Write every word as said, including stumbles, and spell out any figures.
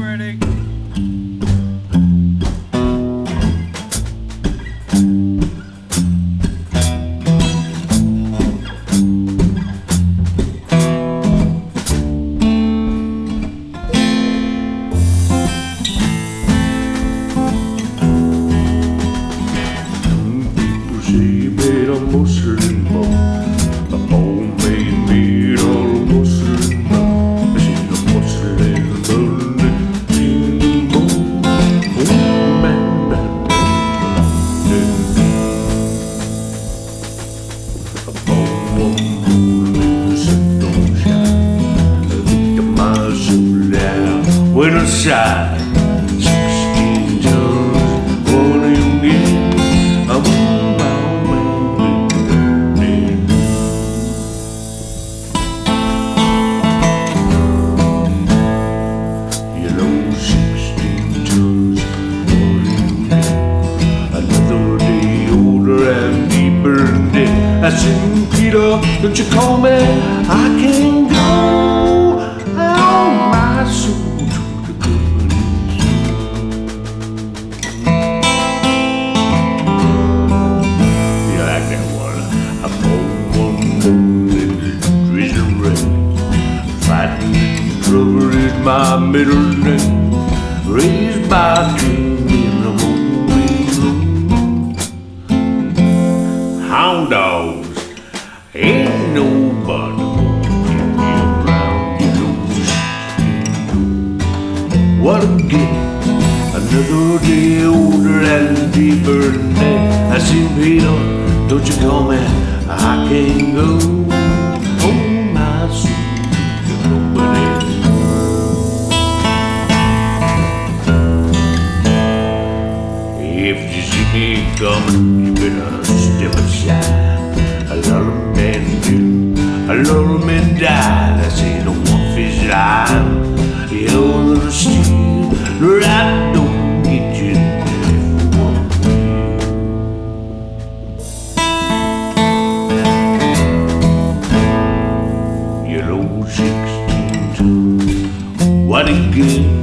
ready. Buenos Aires, sixteen tons, one in again. I'm on my way burning. You know, sixteen tons, one in again. Another day older and deeper in debt. I said, Peter, don't you call me? I can't go on my soul. Rubber is my middle name, raised by king in the morning. Hound dogs, ain't nobody gonna get me around, you know. What a game, another day older and deeper in debt. I see Peter, don't you call me, I can't go. Oh, my soul. If you see me coming, you better step aside. A lot of men do, a lot of men die. I say no one fish line. The other steal, the right don't get you there for one way. You know, sixteen tons, what a game.